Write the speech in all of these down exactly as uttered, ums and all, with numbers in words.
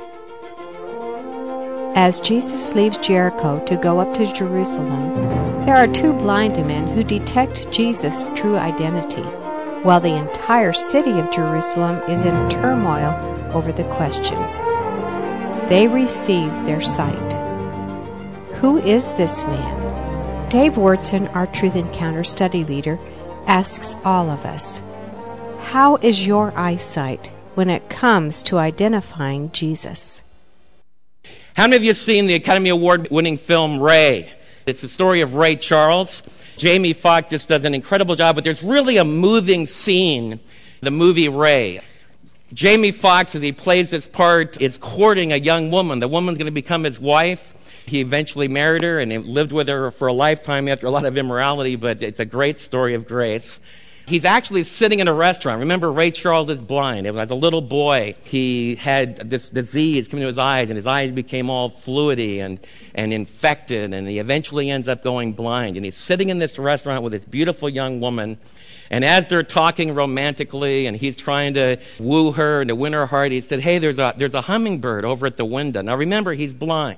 As Jesus leaves Jericho to go up to Jerusalem, there are two blind men who detect Jesus' true identity, while the entire city of Jerusalem is in turmoil over the question. They receive their sight. Who is this man? Dave Wurtson, our Truth Encounter study leader, asks all of us, how is your eyesight when it comes to identifying Jesus? How many of you have seen the Academy Award-winning film Ray? It's the story of Ray Charles. Jamie Foxx just does an incredible job, but there's really a moving scene, the movie Ray. Jamie Foxx, as he plays this part, is courting a young woman. The woman's going to become his wife. He eventually married her and he lived with her for a lifetime after a lot of immorality, but it's a great story of grace. He's actually sitting in a restaurant. Remember, Ray Charles is blind. As a little boy, he had this disease coming to his eyes, and his eyes became all fluidy and, and infected, and he eventually ends up going blind. And he's sitting in this restaurant with this beautiful young woman, and as they're talking romantically, and he's trying to woo her and to win her heart, he said, hey, there's a, there's a hummingbird over at the window. Now remember, he's blind.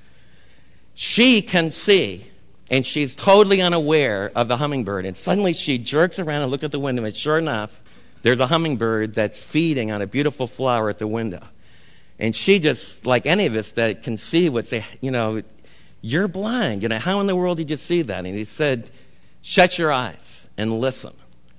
She can see. And she's totally unaware of the hummingbird. And suddenly she jerks around and looks at the window, and sure enough, there's a hummingbird that's feeding on a beautiful flower at the window. And she just, like any of us that can see, would say, you know, you're blind. You know, how in the world did you see that? And he said, shut your eyes and listen.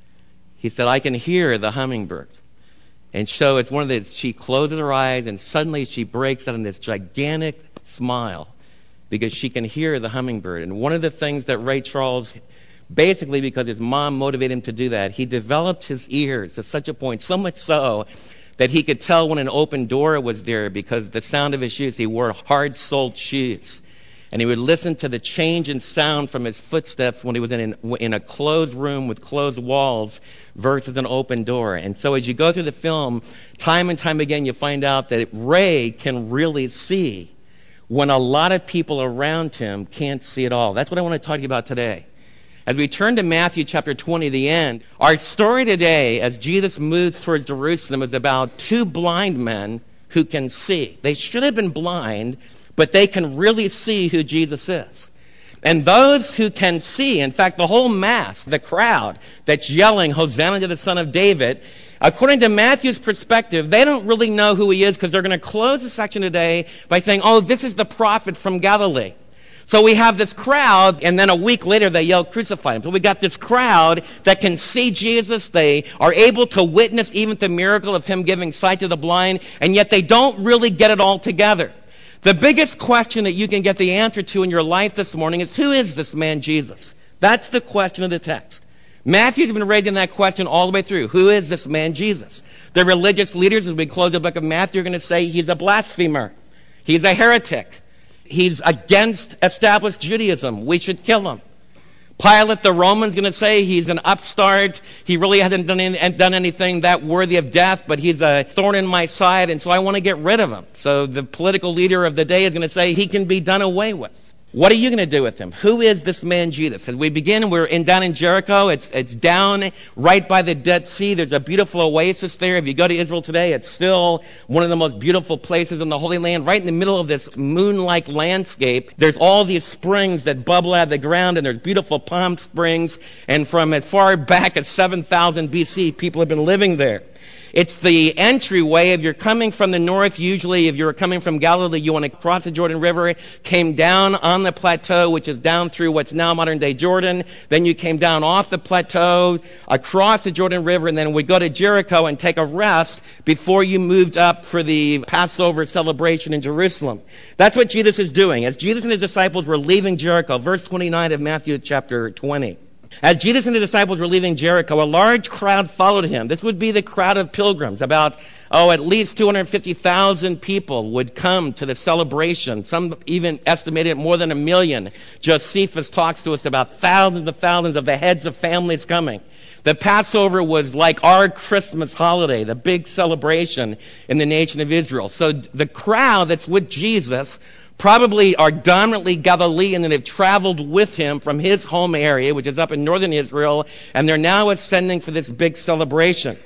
He said, I can hear the hummingbird. And so it's one of the, she closes her eyes, and suddenly she breaks out in this gigantic smile, because she can hear the hummingbird. And one of the things that Ray Charles, basically because his mom motivated him to do that, he developed his ears to such a point, so much so that he could tell when an open door was there because the sound of his shoes, he wore hard-soled shoes. And he would listen to the change in sound from his footsteps when he was in, an, in a closed room with closed walls versus an open door. And so as you go through the film, time and time again, you find out that Ray can really see when a lot of people around him can't see at all. That's what I want to talk to you about today. As we turn to Matthew chapter twenty, the end, our story today, as Jesus moves towards Jerusalem, is about two blind men who can see. They should have been blind, but they can really see who Jesus is. And those who can see, in fact, the whole mass, the crowd that's yelling, Hosanna to the Son of David, according to Matthew's perspective, they don't really know who he is because they're going to close the section today by saying, oh, this is the prophet from Galilee. So we have this crowd, and then a week later they yell, crucify him. So we got this crowd that can see Jesus. They are able to witness even the miracle of him giving sight to the blind, and yet they don't really get it all together. The biggest question that you can get the answer to in your life this morning is, who is this man Jesus? That's the question of the text. Matthew's been raising that question all the way through. Who is this man Jesus? The religious leaders, as we close the book of Matthew, are going to say he's a blasphemer. He's a heretic. He's against established Judaism. We should kill him. Pilate, the Roman's going to say he's an upstart. He really hasn't done, any, done anything that worthy of death, but he's a thorn in my side, and so I want to get rid of him. So the political leader of the day is going to say he can be done away with. What are you going to do with him? Who is this man Jesus? As we begin, we're in, down in Jericho. It's, it's down right by the Dead Sea. There's a beautiful oasis there. If you go to Israel today, it's still one of the most beautiful places in the Holy Land. Right in the middle of this moon-like landscape, there's all these springs that bubble out of the ground, and there's beautiful palm springs. And from as far back as seven thousand B C, people have been living there. It's the entryway. If you're coming from the north, usually if you're coming from Galilee, you want to cross the Jordan River, came down on the plateau, which is down through what's now modern-day Jordan. Then you came down off the plateau, across the Jordan River, and then we go to Jericho and take a rest before you moved up for the Passover celebration in Jerusalem. That's what Jesus is doing. As Jesus and his disciples were leaving Jericho, verse twenty-nine of Matthew chapter twenty. As Jesus and the disciples were leaving Jericho, a large crowd followed him. This would be the crowd of pilgrims. About, oh, at least two hundred fifty thousand people would come to the celebration. Some even estimated more than a million. Josephus talks to us about thousands and thousands of the heads of families coming. The Passover was like our Christmas holiday, the big celebration in the nation of Israel. So the crowd that's with Jesus probably are dominantly Galilean and have traveled with him from his home area, which is up in northern Israel, and they're now ascending for this big celebration.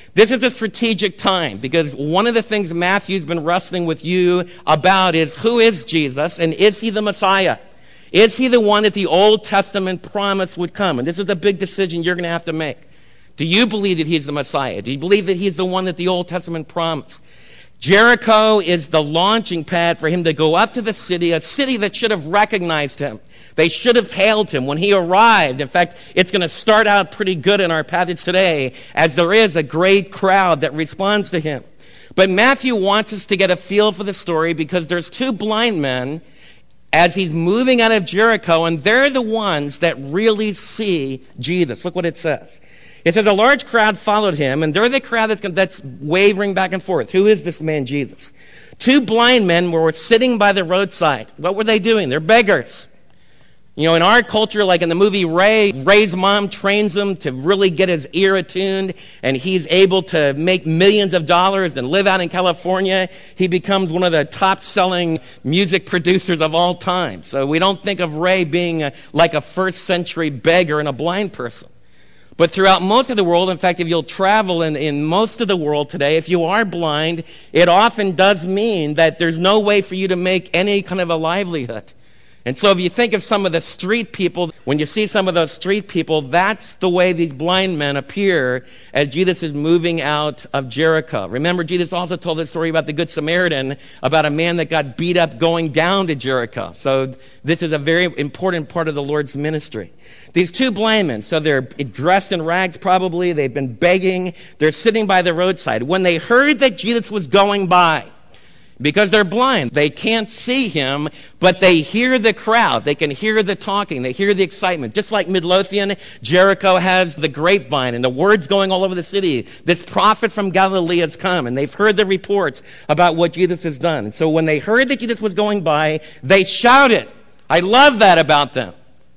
This is a strategic time because one of the things Matthew's been wrestling with you about is who is Jesus and is he the Messiah? Is he the one that the Old Testament promised would come? And this is a big decision you're going to have to make. Do you believe that he's the Messiah? Do you believe that he's the one that the Old Testament promised? Jericho is the launching pad for him to go up to the city, a city that should have recognized him. They should have hailed him when he arrived. In fact, it's going to start out pretty good in our passage today as there is a great crowd that responds to him. But Matthew wants us to get a feel for the story because there's two blind men as he's moving out of Jericho, and they're the ones that really see Jesus. Look what it says. It says a large crowd followed him, and they're the crowd that's, that's wavering back and forth. Who is this man, Jesus? Two blind men were sitting by the roadside. What were they doing? They're beggars. You know, in our culture, like in the movie Ray, Ray's mom trains him to really get his ear attuned, and he's able to make millions of dollars and live out in California. He becomes one of the top-selling music producers of all time. So we don't think of Ray being a, like a first-century beggar and a blind person. But throughout most of the world, in fact, if you'll travel in, in most of the world today, if you are blind, it often does mean that there's no way for you to make any kind of a livelihood. And so if you think of some of the street people, when you see some of those street people, that's the way these blind men appear as Jesus is moving out of Jericho. Remember, Jesus also told this story about the Good Samaritan, about a man that got beat up going down to Jericho. So this is a very important part of the Lord's ministry. These two blind men, so they're dressed in rags probably, they've been begging, they're sitting by the roadside. When they heard that Jesus was going by, because they're blind, they can't see him, but they hear the crowd. They can hear the talking. They hear the excitement. Just like Midlothian, Jericho has the grapevine and the words going all over the city. This prophet from Galilee has come, and they've heard the reports about what Jesus has done. And so when they heard that Jesus was going by, they shouted. I love that about them.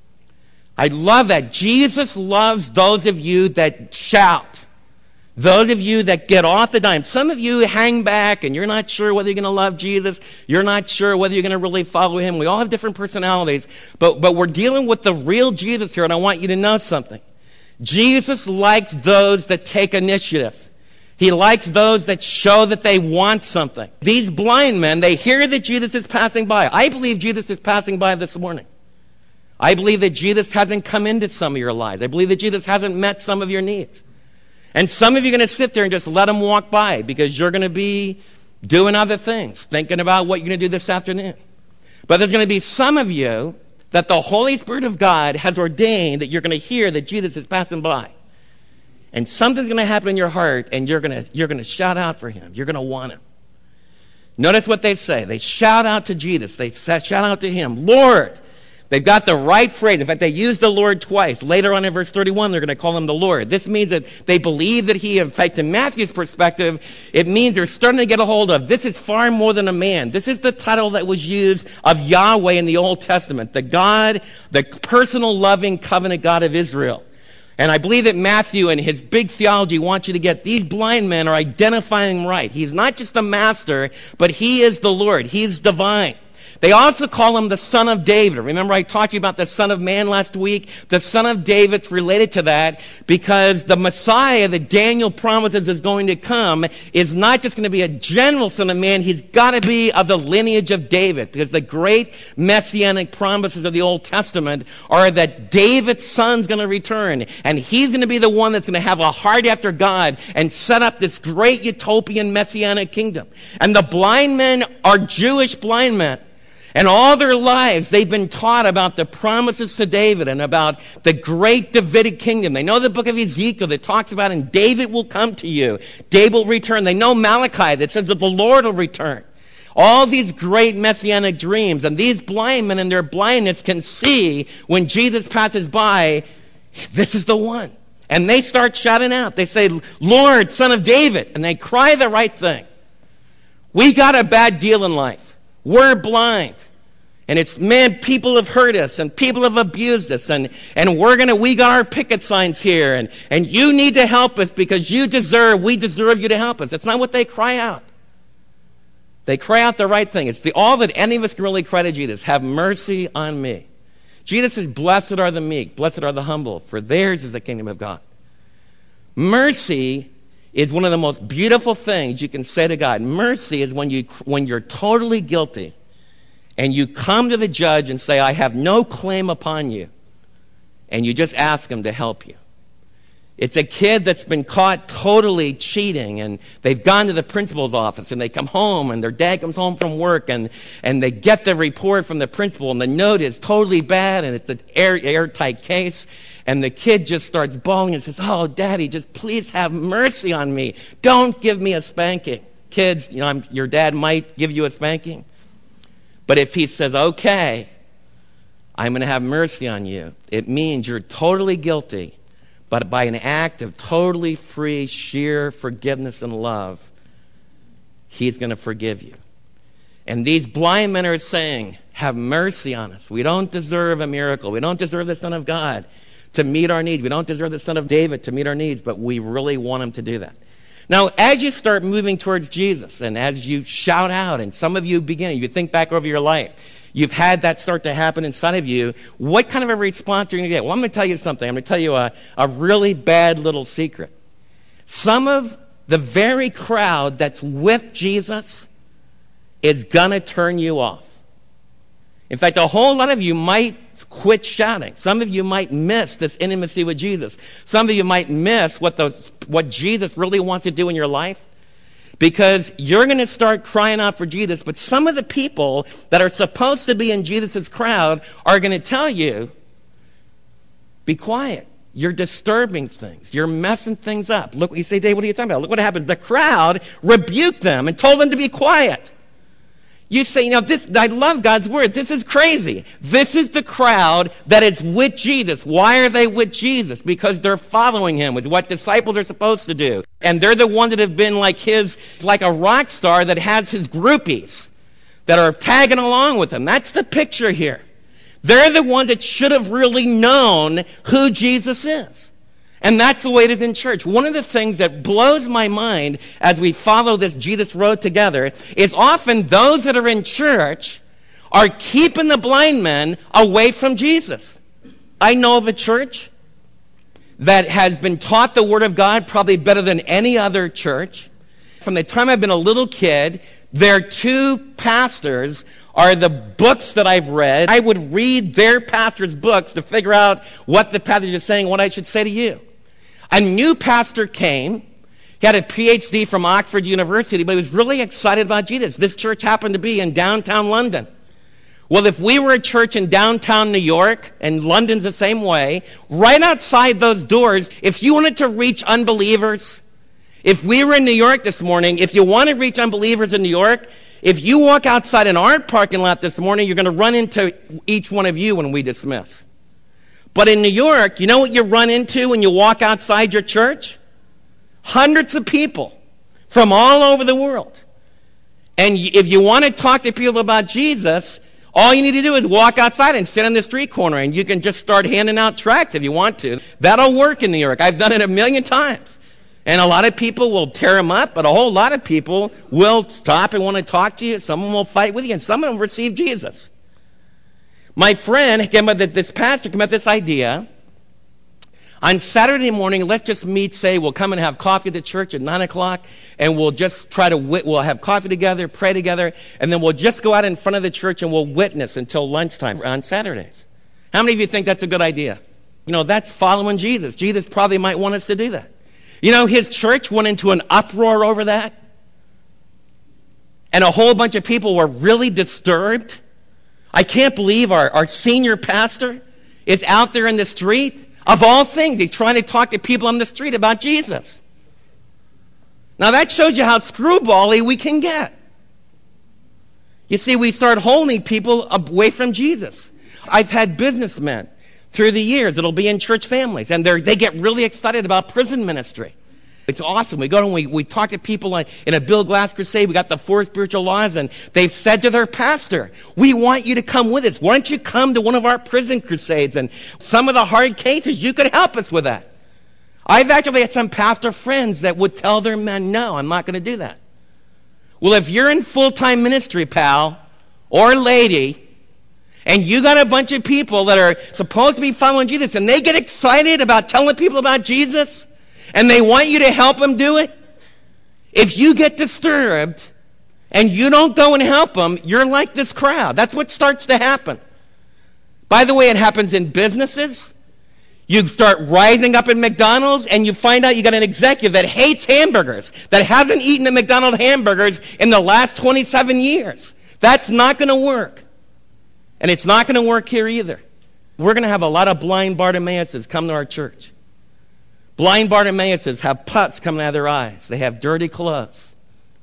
I love that. Jesus loves those of you that shout. Those of you that get off the dime. Some of you hang back and you're not sure whether you're going to love Jesus. You're not sure whether you're going to really follow him. We all have different personalities. But, but we're dealing with the real Jesus here, and I want you to know something. Jesus likes those that take initiative. He likes those that show that they want something. These blind men, they hear that Jesus is passing by. I believe Jesus is passing by this morning. I believe that Jesus hasn't come into some of your lives. I believe that Jesus hasn't met some of your needs. And some of you are going to sit there and just let him walk by because you're going to be doing other things, thinking about what you're going to do this afternoon. But there's going to be some of you that the Holy Spirit of God has ordained that you're going to hear that Jesus is passing by. And something's going to happen in your heart, and you're going to, you're going to shout out for him. You're going to want him. Notice what they say. They shout out to Jesus. They shout out to him, Lord. They've got the right phrase. In fact, they use the Lord twice. Later on in verse thirty-one, they're going to call him the Lord. This means that they believe that he, in fact, in Matthew's perspective, it means they're starting to get a hold of, this is far more than a man. This is the title that was used of Yahweh in the Old Testament, the God, the personal loving covenant God of Israel. And I believe that Matthew and his big theology wants you to get these blind men are identifying right. He's not just a master, but he is the Lord. He's divine. They also call him the Son of David. Remember I talked to you about the Son of Man last week? The Son of David's related to that because the Messiah that Daniel promises is going to come is not just going to be a general Son of Man. He's got to be of the lineage of David because the great messianic promises of the Old Testament are that David's son's going to return and he's going to be the one that's going to have a heart after God and set up this great utopian messianic kingdom. And the blind men are Jewish blind men. And all their lives, they've been taught about the promises to David and about the great Davidic kingdom. They know the book of Ezekiel that talks about, and David will come to you. David will return. They know Malachi that says that the Lord will return. All these great messianic dreams. And these blind men in their blindness can see when Jesus passes by, this is the one. And they start shouting out. They say, Lord, Son of David. And they cry the right thing. We got a bad deal in life. We're blind. And it's, man, people have hurt us and people have abused us and, and we're gonna, we got our picket signs here and, and you need to help us because you deserve, we deserve you to help us. That's not what they cry out. They cry out the right thing. It's the, all that any of us can really cry to Jesus. Have mercy on me. Jesus says, blessed are the meek, blessed are the humble, for theirs is the kingdom of God. Mercy is one of the most beautiful things you can say to God. Mercy is when you when you're totally guilty and you come to the judge and say, I have no claim upon you, and you just ask him to help you. It's a kid that's been caught totally cheating, and they've gone to the principal's office, and they come home, and their dad comes home from work, and, and they get the report from the principal, and the note is totally bad, and it's an air, airtight case, and the kid just starts bawling and says, oh, Daddy, just please have mercy on me. Don't give me a spanking. Kids, you know, I'm, your dad might give you a spanking, but if he says, okay, I'm going to have mercy on you, it means you're totally guilty, but by an act of totally free, sheer forgiveness and love, he's going to forgive you. And these blind men are saying, have mercy on us. We don't deserve a miracle. We don't deserve the Son of God to meet our needs. We don't deserve the Son of David to meet our needs, but we really want him to do that. Now, as you start moving towards Jesus, and as you shout out, and some of you begin, you think back over your life, you've had that start to happen inside of you, what kind of a response are you going to get? Well, I'm going to tell you something. I'm going to tell you a, a really bad little secret. Some of the very crowd that's with Jesus is going to turn you off. In fact, a whole lot of you might quit shouting. Some of you might miss this intimacy with Jesus. Some of you might miss what, those, what Jesus really wants to do in your life, because you're going to start crying out for Jesus, but some of the people that are supposed to be in Jesus' crowd are going to tell you, be quiet. You're disturbing things. You're messing things up. Look what you say, Dave, what are you talking about? Look what happened. The crowd rebuked them and told them to be quiet. You say, you know, this, I love God's word. This is crazy. This is the crowd that is with Jesus. Why are they with Jesus? Because they're following him with what disciples are supposed to do. And they're the ones that have been like his, like a rock star that has his groupies that are tagging along with him. That's the picture here. They're the ones that should have really known who Jesus is. And that's the way it is in church. One of the things that blows my mind as we follow this Jesus road together is often those that are in church are keeping the blind men away from Jesus. I know of a church that has been taught the Word of God probably better than any other church. From the time I've been a little kid, their two pastors are the books that I've read. I would read their pastor's books to figure out what the pastor is saying, what I should say to you. A new pastor came. He had a P H D from Oxford University, but he was really excited about Jesus. This church happened to be in downtown London. Well, if we were a church in downtown New York, and London's the same way, right outside those doors, if you wanted to reach unbelievers, if we were in New York this morning, if you want to reach unbelievers in New York, if you walk outside in our parking lot this morning, you're going to run into each one of you when we dismiss. But in New York, you know what you run into when you walk outside your church? Hundreds of people from all over the world. And if you want to talk to people about Jesus, all you need to do is walk outside and sit on the street corner, and you can just start handing out tracts if you want to. That'll work in New York. I've done it a million times. And a lot of people will tear them up, but a whole lot of people will stop and want to talk to you. Some of them will fight with you, and some of them receive Jesus. My friend came up with this pastor came up with this idea. On Saturday morning, let's just meet, say, we'll come and have coffee at the church at nine o'clock, and we'll just try to, wit- we'll have coffee together, pray together, and then we'll just go out in front of the church and we'll witness until lunchtime on Saturdays. How many of you think that's a good idea? You know, that's following Jesus. Jesus probably might want us to do that. You know, his church went into an uproar over that, and a whole bunch of people were really disturbed. I can't believe our, our senior pastor is out there in the street. Of all things, he's trying to talk to people on the street about Jesus. Now that shows you how screwbally we can get. You see, we start holding people away from Jesus. I've had businessmen through the years that'll be in church families, and they they get really excited about prison ministry. It's awesome. We go and we, we talk to people in a Bill Glass crusade. We got the four spiritual laws, and they've said to their pastor, we want you to come with us. Why don't you come to one of our prison crusades? And some of the hard cases, you could help us with that. I've actually had some pastor friends that would tell their men, no, I'm not going to do that. Well, if you're in full-time ministry, pal, or lady, and you got a bunch of people that are supposed to be following Jesus, and they get excited about telling people about Jesus, and they want you to help them do it, If you get disturbed and you don't go and help them, you're like this crowd. That's what starts to happen. By the way, it happens in businesses. You start rising up in McDonald's and you find out you got an executive that hates hamburgers, that hasn't eaten a McDonald's hamburgers in the last twenty-seven years. That's not going to work. And it's not going to work here either. We're going to have a lot of blind Bartimaeuses come to our church. Blind Bartimaeuses have pus coming out of their eyes. They have dirty clothes.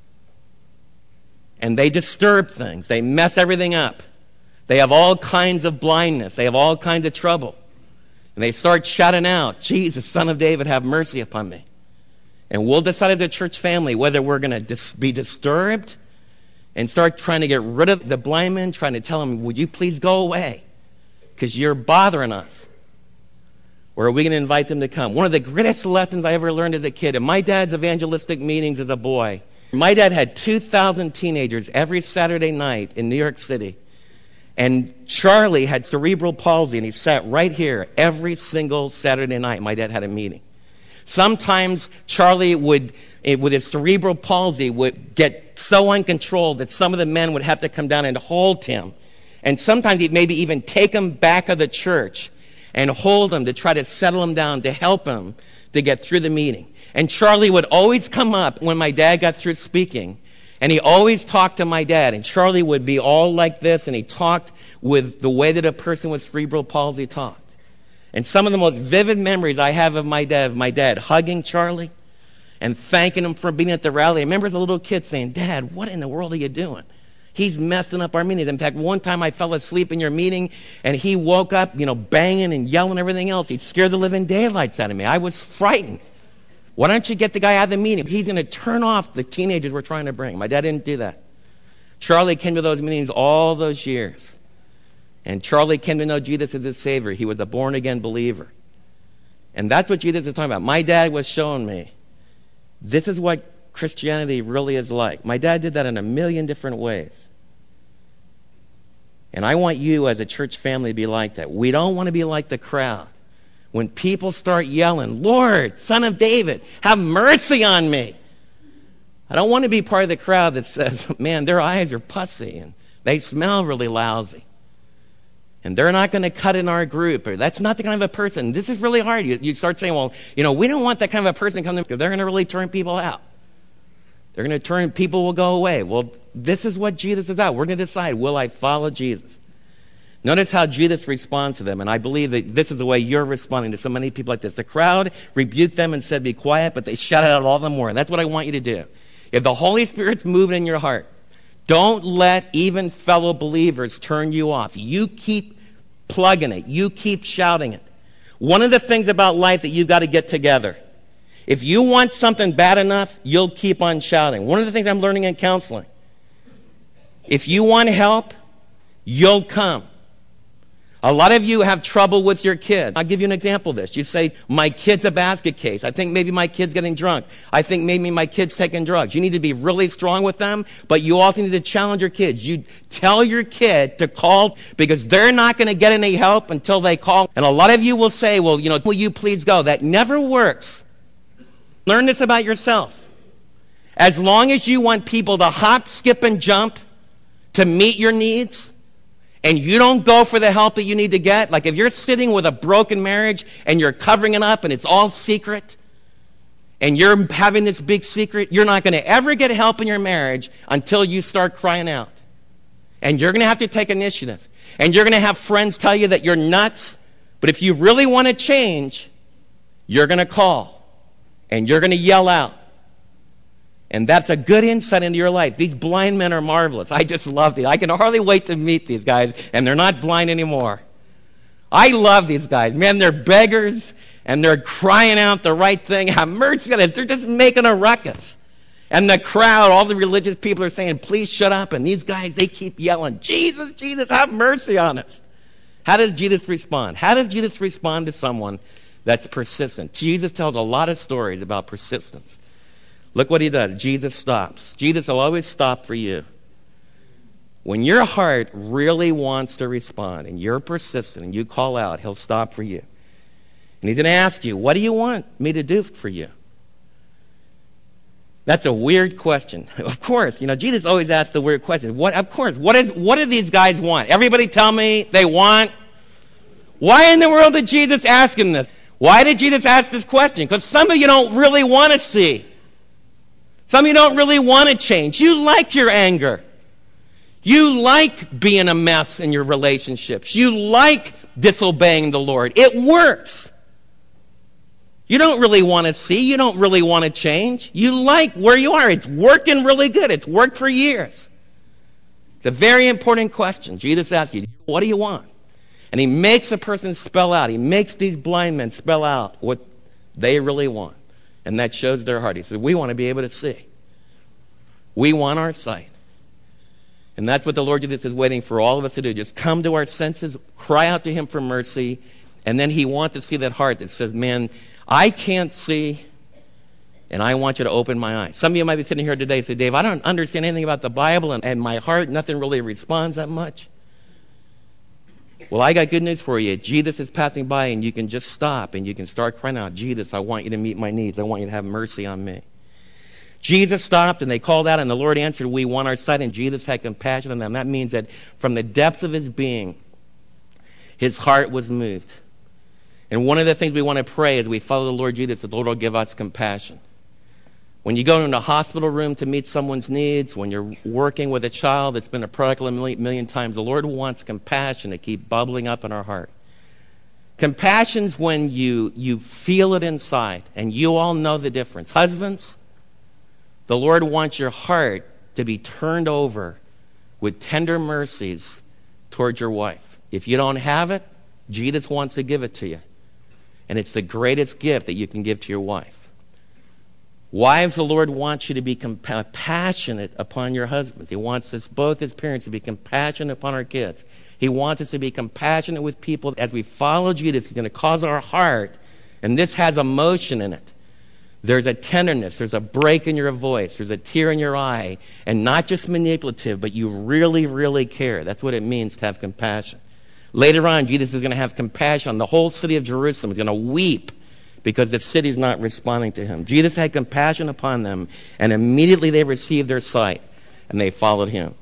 And they disturb things. They mess everything up. They have all kinds of blindness. They have all kinds of trouble. And they start shouting out, Jesus, Son of David, have mercy upon me. And we'll decide as a church family whether we're going to dis- be disturbed and start trying to get rid of the blind men, trying to tell them, would you please go away? Because you're bothering us. Or are we going to invite them to come? One of the greatest lessons I ever learned as a kid, in my dad's evangelistic meetings as a boy, my dad had two thousand teenagers every Saturday night in New York City. And Charlie had cerebral palsy, and he sat right here every single Saturday night. My dad had a meeting. Sometimes Charlie would, with his cerebral palsy, would get so uncontrolled that some of the men would have to come down and hold him. And sometimes he'd maybe even take him back of the church and hold him to try to settle him down, to help him to get through the meeting. And Charlie would always come up when my dad got through speaking, and he always talked to my dad. And Charlie would be all like this, and he talked with the way that a person with cerebral palsy talked. And some of the most vivid memories I have of my dad, of my dad hugging Charlie and thanking him for being at the rally. I remember as a little kid saying, Dad, what in the world are you doing? He's messing up our meetings. In fact, one time I fell asleep in your meeting, and he woke up, you know, banging and yelling and everything else. He scared the living daylights out of me. I was frightened. Why don't you get the guy out of the meeting? He's going to turn off the teenagers we're trying to bring. My dad didn't do that. Charlie came to those meetings all those years. And Charlie came to know Jesus as his Savior. He was a born-again believer. And that's what Jesus is talking about. My dad was showing me, this is what Christianity really is like. My dad did that in a million different ways. And I want you as a church family to be like that. We don't want to be like the crowd. When people start yelling, Lord, Son of David, have mercy on me. I don't want to be part of the crowd that says, man, their eyes are pussy and they smell really lousy. And they're not going to cut in our group. Or that's not the kind of a person. This is really hard. You, you start saying, well, you know, we don't want that kind of a person to come in because they're going to really turn people out. They're going to turn, people will go away. Well, this is what Jesus is about. We're going to decide, will I follow Jesus? Notice how Jesus responds to them, and I believe that this is the way you're responding to so many people like this. The crowd rebuked them and said, be quiet, but they shouted out all the more. And that's what I want you to do. If the Holy Spirit's moving in your heart, don't let even fellow believers turn you off. You keep plugging it. You keep shouting it. One of the things about life that you've got to get together, if you want something bad enough, you'll keep on shouting. One of the things I'm learning in counseling, if you want help, you'll come. A lot of you have trouble with your kid. I'll give you an example of this. You say, my kid's a basket case. I think maybe my kid's getting drunk. I think maybe my kid's taking drugs. You need to be really strong with them, but you also need to challenge your kids. You tell your kid to call because they're not going to get any help until they call. And a lot of you will say, well, you know, will you please go? That never works. Learn this about yourself. As long as you want people to hop, skip, and jump to meet your needs, and you don't go for the help that you need to get, like if you're sitting with a broken marriage and you're covering it up and it's all secret, and you're having this big secret, you're not going to ever get help in your marriage until you start crying out. And you're going to have to take initiative. And you're going to have friends tell you that you're nuts, but if you really want to change, you're going to call. And you're going to yell out. And that's a good insight into your life. These blind men are marvelous. I just love these. I can hardly wait to meet these guys, and they're not blind anymore. I love these guys. Man, they're beggars, and they're crying out the right thing. Have mercy on us. They're just making a ruckus. And the crowd, all the religious people are saying, please shut up. And these guys, they keep yelling, Jesus, Jesus, have mercy on us. How does Jesus respond? How does Jesus respond to someone that's persistent? Jesus tells a lot of stories about persistence. Look what he does. Jesus stops. Jesus will always stop for you. When your heart really wants to respond and you're persistent and you call out, he'll stop for you. And he's going to ask you, what do you want me to do for you? That's a weird question. Of course, you know, Jesus always asks the weird questions. What, of course, what is, what do these guys want? Everybody tell me they want. Why in the world did Jesus ask him this? Why did Jesus ask this question? Because some of you don't really want to see. Some of you don't really want to change. You like your anger. You like being a mess in your relationships. You like disobeying the Lord. It works. You don't really want to see. You don't really want to change. You like where you are. It's working really good. It's worked for years. It's a very important question. Jesus asks you, what do you want? And he makes a person spell out. He makes these blind men spell out what they really want. And that shows their heart. He says, we want to be able to see. We want our sight. And that's what the Lord Jesus is waiting for all of us to do. Just come to our senses, cry out to him for mercy, and then he wants to see that heart that says, man, I can't see, and I want you to open my eyes. Some of you might be sitting here today and say, Dave, I don't understand anything about the Bible, and, and my heart, nothing really responds that much. Well, I got good news for you. Jesus is passing by, and you can just stop, and you can start crying out, Jesus, I want you to meet my needs. I want you to have mercy on me. Jesus stopped, and they called out, and the Lord answered, we want our sight, and Jesus had compassion on them. That means that from the depths of his being, his heart was moved. And one of the things we want to pray as we follow the Lord Jesus, the Lord will give us compassion. When you go into a hospital room to meet someone's needs, when you're working with a child that's been a prodigal a million, million times, the Lord wants compassion to keep bubbling up in our heart. Compassion's when you, you feel it inside, and you all know the difference. Husbands, the Lord wants your heart to be turned over with tender mercies towards your wife. If you don't have it, Jesus wants to give it to you. And it's the greatest gift that you can give to your wife. Wives, the Lord wants you to be compassionate upon your husbands. He wants us both as parents to be compassionate upon our kids. He wants us to be compassionate with people. As we follow Jesus, he's going to cause our heart, and this has emotion in it. There's a tenderness, there's a break in your voice, there's a tear in your eye, and not just manipulative, but you really, really care. That's what it means to have compassion. Later on, Jesus is going to have compassion on the whole city of Jerusalem. He's going to weep because the city's not responding to him. Jesus had compassion upon them, and immediately they received their sight, and they followed him.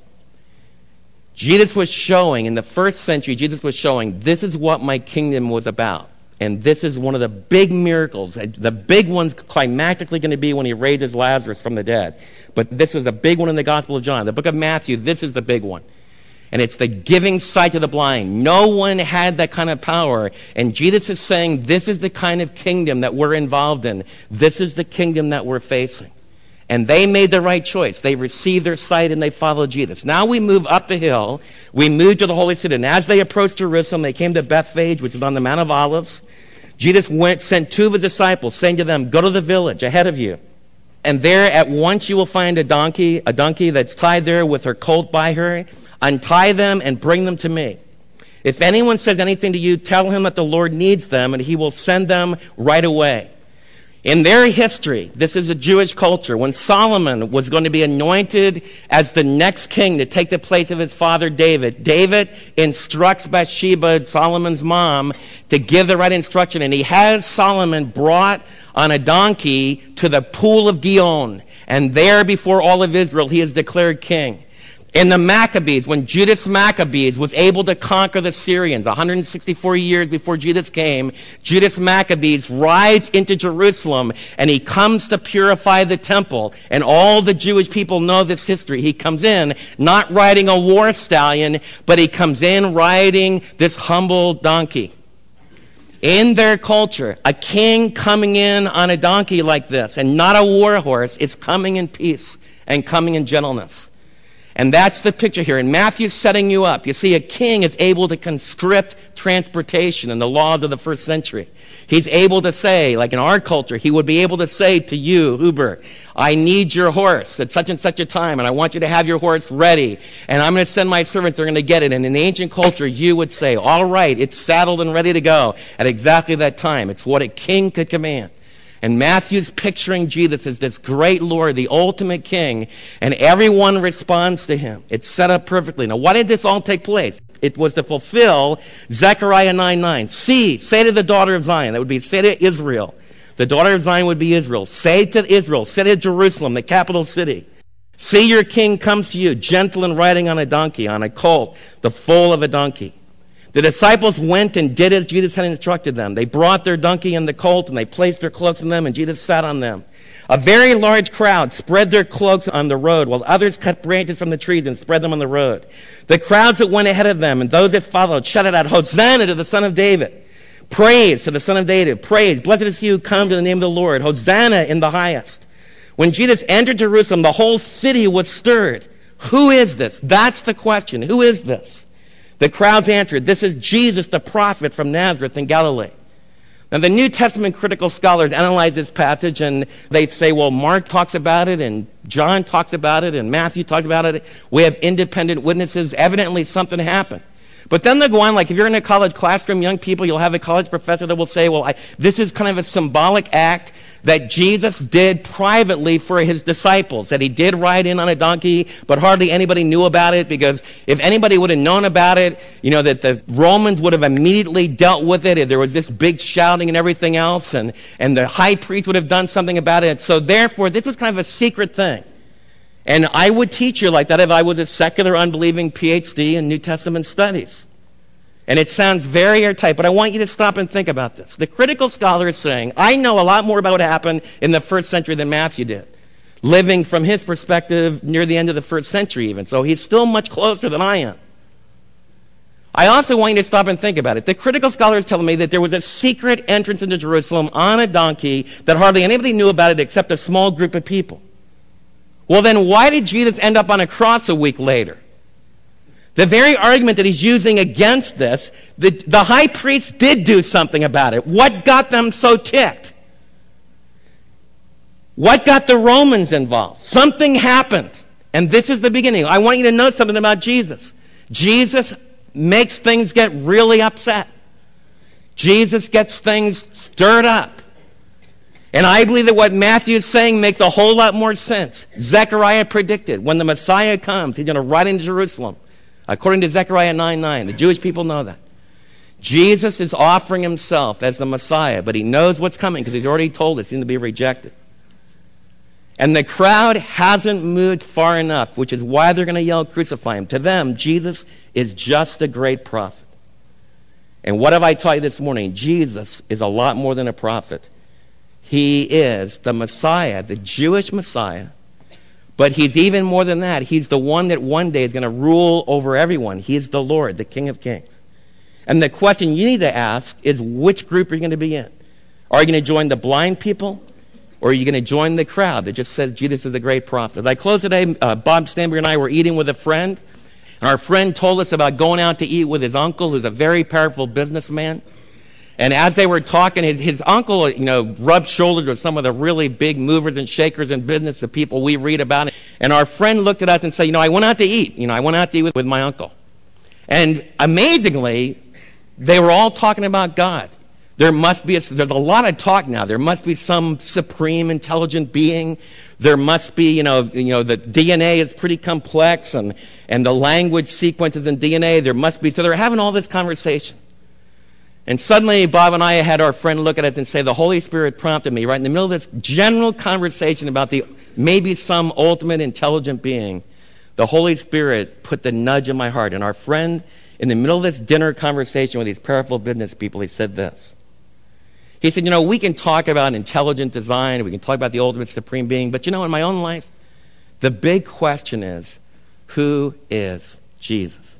Jesus was showing, in the first century, Jesus was showing, this is what my kingdom was about. And this is one of the big miracles. The big one's climactically going to be when he raises Lazarus from the dead. But this is a big one in the Gospel of John. The book of Matthew, this is the big one. And it's the giving sight to the blind. No one had that kind of power. And Jesus is saying, this is the kind of kingdom that we're involved in. This is the kingdom that we're facing. And they made the right choice. They received their sight and they followed Jesus. Now we move up the hill. We move to the holy city. And as they approached Jerusalem, they came to Bethphage, which is on the Mount of Olives. Jesus went, sent two of his disciples, saying to them, go to the village ahead of you. And there at once you will find a donkey, a donkey that's tied there with her colt by her. Untie them and bring them to me. If anyone says anything to you, tell him that the Lord needs them, and he will send them right away. In their history, this is a Jewish culture, when Solomon was going to be anointed as the next king to take the place of his father David, David instructs Bathsheba, Solomon's mom, to give the right instruction, and he has Solomon brought on a donkey to the pool of Gihon, and there before all of Israel he is declared king. In the Maccabees, when Judas Maccabees was able to conquer the Syrians, one hundred sixty-four years before Jesus came, Judas Maccabees rides into Jerusalem and he comes to purify the temple. And all the Jewish people know this history. He comes in not riding a war stallion, but he comes in riding this humble donkey. In their culture, a king coming in on a donkey like this, and not a war horse, is coming in peace and coming in gentleness. And that's the picture here. And Matthew's setting you up. You see, a king is able to conscript transportation in the laws of the first century. He's able to say, like in our culture, he would be able to say to you, Huber, I need your horse at such and such a time, and I want you to have your horse ready. And I'm going to send my servants, they're going to get it. And in the ancient culture, you would say, all right, it's saddled and ready to go at exactly that time. It's what a king could command. And Matthew's picturing Jesus as this great Lord, the ultimate king, and everyone responds to him. It's set up perfectly. Now, why did this all take place? It was to fulfill Zechariah nine nine. See, say to the daughter of Zion, that would be say to Israel, The daughter of Zion would be Israel. Say to Israel, say to Jerusalem, the capital city, see your king comes to you, gentle and riding on a donkey, on a colt, the foal of a donkey. The disciples went and did as Jesus had instructed them. They brought their donkey and the colt, and they placed their cloaks on them, and Jesus sat on them. A very large crowd spread their cloaks on the road, while others cut branches from the trees and spread them on the road. The crowds that went ahead of them and those that followed shouted out, Hosanna to the Son of David. Praise to the Son of David. Praise. Blessed is he who comes in the name of the Lord. Hosanna in the highest. When Jesus entered Jerusalem, the whole city was stirred. Who is this? That's the question. Who is this? The crowds answered, this is Jesus, the prophet from Nazareth in Galilee. Now, the New Testament critical scholars analyze this passage, and they say, well, Mark talks about it, and John talks about it, and Matthew talks about it. We have independent witnesses. Evidently, something happened. But then they go on, like if you're in a college classroom, young people, you'll have a college professor that will say, well, I, this is kind of a symbolic act that Jesus did privately for his disciples, that he did ride in on a donkey, but hardly anybody knew about it, because if anybody would have known about it, you know, that the Romans would have immediately dealt with it, if there was this big shouting and everything else, and, and the high priest would have done something about it. So therefore, this was kind of a secret thing. And I would teach you like that if I was a secular, unbelieving P H D in New Testament studies. And it sounds very airtight, but I want you to stop and think about this. The critical scholar is saying, I know a lot more about what happened in the first century than Matthew did, living from his perspective near the end of the first century even. So he's still much closer than I am. I also want you to stop and think about it. The critical scholar is telling me that there was a secret entrance into Jerusalem on a donkey that hardly anybody knew about it except a small group of people. Well, then why did Jesus end up on a cross a week later? The very argument that he's using against this, the, the high priest did do something about it. What got them so ticked? What got the Romans involved? Something happened. And this is the beginning. I want you to know something about Jesus. Jesus makes things get really upset. Jesus gets things stirred up. And I believe that what Matthew is saying makes a whole lot more sense. Zechariah predicted when the Messiah comes, he's going to ride into Jerusalem. According to Zechariah nine nine, the Jewish people know that. Jesus is offering himself as the Messiah, but he knows what's coming because he's already told us he's going to be rejected. And the crowd hasn't moved far enough, which is why they're going to yell, crucify him. To them, Jesus is just a great prophet. And what have I taught you this morning? Jesus is a lot more than a prophet. He is the Messiah, the Jewish Messiah. But he's even more than that. He's the one that one day is going to rule over everyone. He is the Lord, the King of Kings. And the question you need to ask is, which group are you going to be in? Are you going to join the blind people? Or are you going to join the crowd that just says Jesus is a great prophet? As I close today, uh, Bob Stanbury and I were eating with a friend. And our friend told us about going out to eat with his uncle, who's a very powerful businessman. And as they were talking, his, his uncle, you know, rubbed shoulders with some of the really big movers and shakers in business, the people we read about. And our friend looked at us and said, you know, I went out to eat. You know, I went out to eat with, with my uncle. And amazingly, they were all talking about God. There must be, a, there's a lot of talk now. There must be some supreme intelligent being. There must be, you know, you know, the D N A is pretty complex, and, and the language sequences in D N A, there must be. So they're having all this conversation. And suddenly, Bob and I had our friend look at it and say, the Holy Spirit prompted me right in the middle of this general conversation about the maybe some ultimate intelligent being. The Holy Spirit put the nudge in my heart. And our friend, in the middle of this dinner conversation with these powerful business people, he said this. He said, you know, we can talk about intelligent design, we can talk about the ultimate supreme being, but you know, in my own life, the big question is, who is Jesus?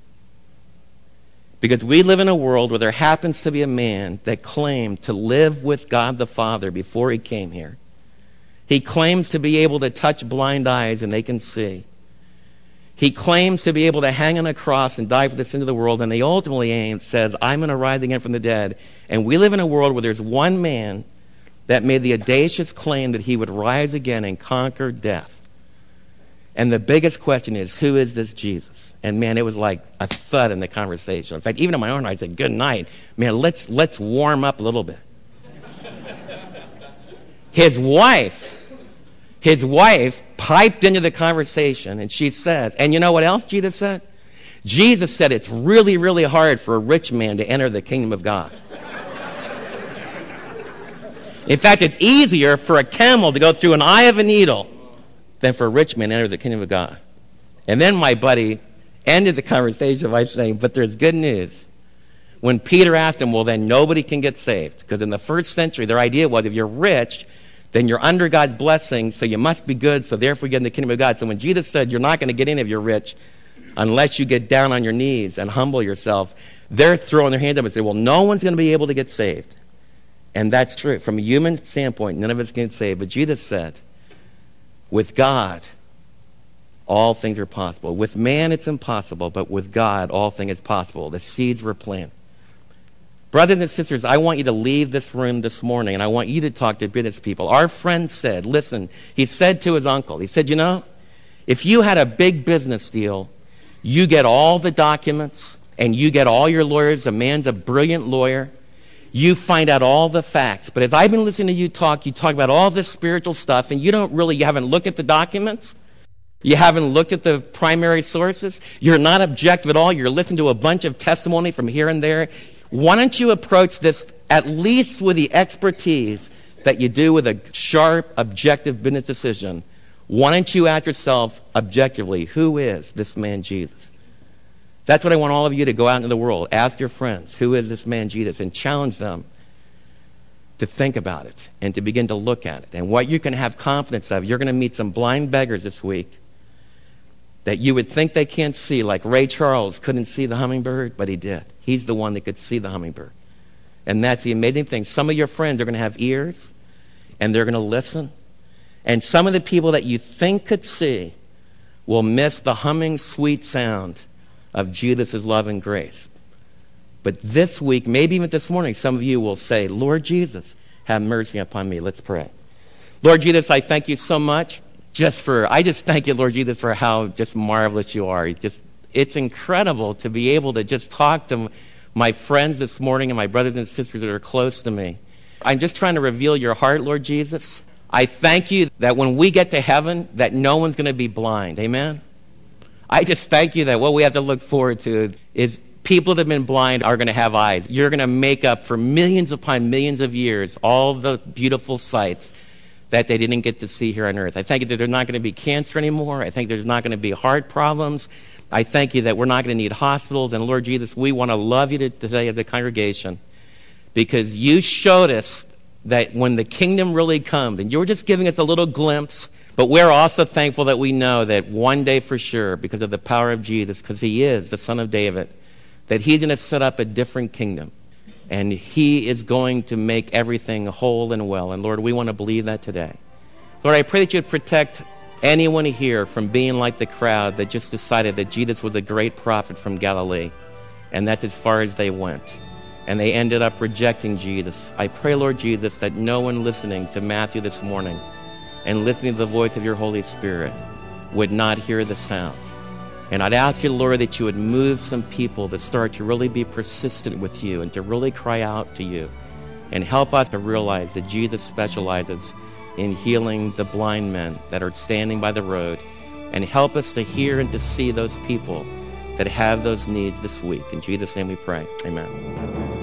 Because we live in a world where there happens to be a man that claimed to live with God the Father before he came here. He claims to be able to touch blind eyes and they can see. He claims to be able to hang on a cross and die for the sin of the world, and he ultimately aims, says, I'm going to rise again from the dead. And we live in a world where there's one man that made the audacious claim that he would rise again and conquer death. And the biggest question is, who is this Jesus? And man, it was like a thud in the conversation. In fact, even in my own heart, I said, good night. Man, let's let's warm up a little bit. His wife, his wife piped into the conversation, and she says, and you know what else Jesus said? Jesus said it's really, really hard for a rich man to enter the kingdom of God. In fact, it's easier for a camel to go through an eye of a needle than for a rich man to enter the kingdom of God. And then my buddy ended the conversation by saying, but there's good news. When Peter asked him, well, then nobody can get saved. Because in the first century, their idea was if you're rich, then you're under God's blessing, so you must be good, so therefore you get in the kingdom of God. So when Jesus said you're not going to get in if you're rich unless you get down on your knees and humble yourself, they're throwing their hand up and say, well, no one's going to be able to get saved. And that's true. From a human standpoint, none of us can get saved. But Jesus said, with God, all things are possible. With man, it's impossible, but with God, all things is possible. The seeds were planted. Brothers and sisters, I want you to leave this room this morning, and I want you to talk to business people. Our friend said, listen, he said to his uncle, he said, you know, if you had a big business deal, you get all the documents, and you get all your lawyers. A man's a brilliant lawyer. You find out all the facts. But if I've been listening to you talk, you talk about all this spiritual stuff, and you don't really, you haven't looked at the documents. You haven't looked at the primary sources. You're not objective at all. You're listening to a bunch of testimony from here and there. Why don't you approach this at least with the expertise that you do with a sharp, objective business decision? Why don't you ask yourself objectively, who is this man Jesus? That's what I want all of you to go out into the world. Ask your friends, who is this man Jesus? And challenge them to think about it and to begin to look at it. And what you can have confidence of, you're going to meet some blind beggars this week that you would think they can't see, like Ray Charles couldn't see the hummingbird, but he did. He's the one that could see the hummingbird. And that's the amazing thing. Some of your friends are going to have ears, and they're going to listen. And some of the people that you think could see will miss the humming, sweet sound of Jesus' love and grace. But this week, maybe even this morning, some of you will say, Lord Jesus, have mercy upon me. Let's pray. Lord Jesus, I thank you so much. Just for, I just thank you, Lord Jesus, for how just marvelous you are. It's just, it's incredible to be able to just talk to my friends this morning and my brothers and sisters that are close to me. I'm just trying to reveal your heart, Lord Jesus. I thank you that when we get to heaven, that no one's going to be blind. Amen? I just thank you that what we have to look forward to is people that have been blind are going to have eyes. You're going to make up for millions upon millions of years all the beautiful sights that they didn't get to see here on earth. I thank you that there's not going to be cancer anymore. I think there's not going to be heart problems. I thank you that we're not going to need hospitals. And Lord Jesus, we want to love you today as a congregation because you showed us that when the kingdom really comes, and you were just giving us a little glimpse, but we're also thankful that we know that one day for sure, because of the power of Jesus, because he is the Son of David, that he's going to set up a different kingdom. And he is going to make everything whole and well. And Lord, we want to believe that today. Lord, I pray that you'd protect anyone here from being like the crowd that just decided that Jesus was a great prophet from Galilee. And that's as far as they went. And they ended up rejecting Jesus. I pray, Lord Jesus, that no one listening to Matthew this morning and listening to the voice of your Holy Spirit would not hear the sound. And I'd ask you, Lord, that you would move some people to start to really be persistent with you and to really cry out to you and help us to realize that Jesus specializes in healing the blind men that are standing by the road, and help us to hear and to see those people that have those needs this week. In Jesus' name we pray. Amen.